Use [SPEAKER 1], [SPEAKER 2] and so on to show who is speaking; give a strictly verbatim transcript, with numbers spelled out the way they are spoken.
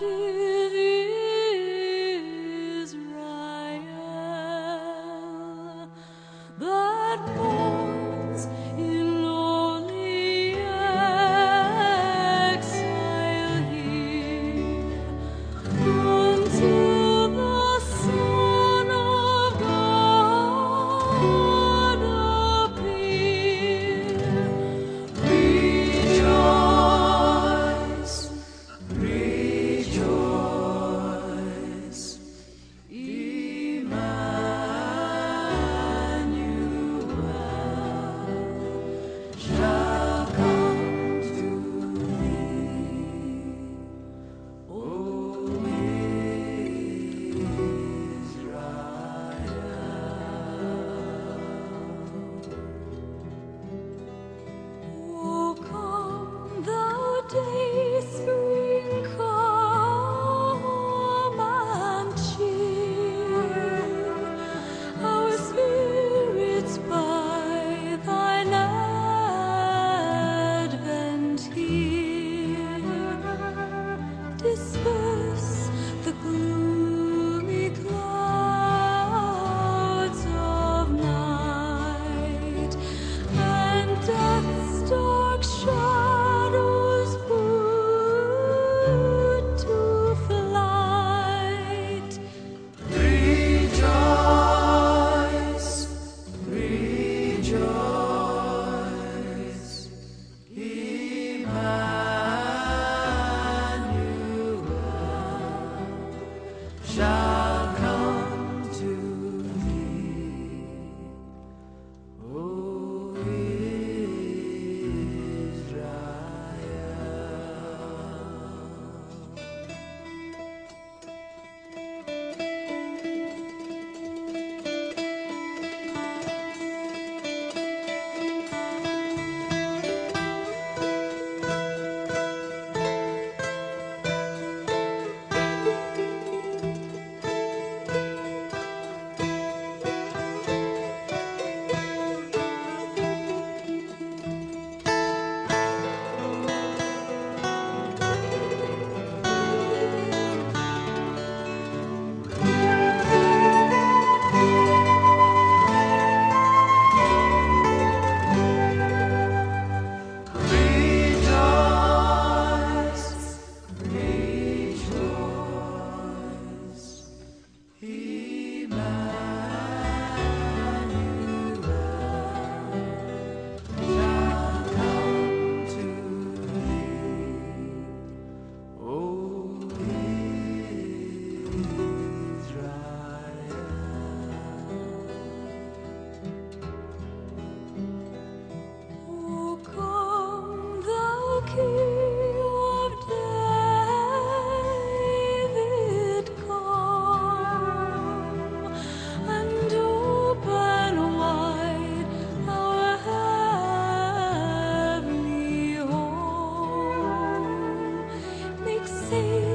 [SPEAKER 1] captive Israel that mourns in lonely exile here until the Son of God appear. Rejoice, rejoice, Emmanuel shall come to thee, O Israel. O come, thou dayspring, come and cheer our spirits by thine advent here. Disperse the gloomy clouds of night, and death's dark shadows put to flight. Rejoice, rejoice, Emmanuel shall come to thee, O King of David, come and open wide our heavenly home. Make safe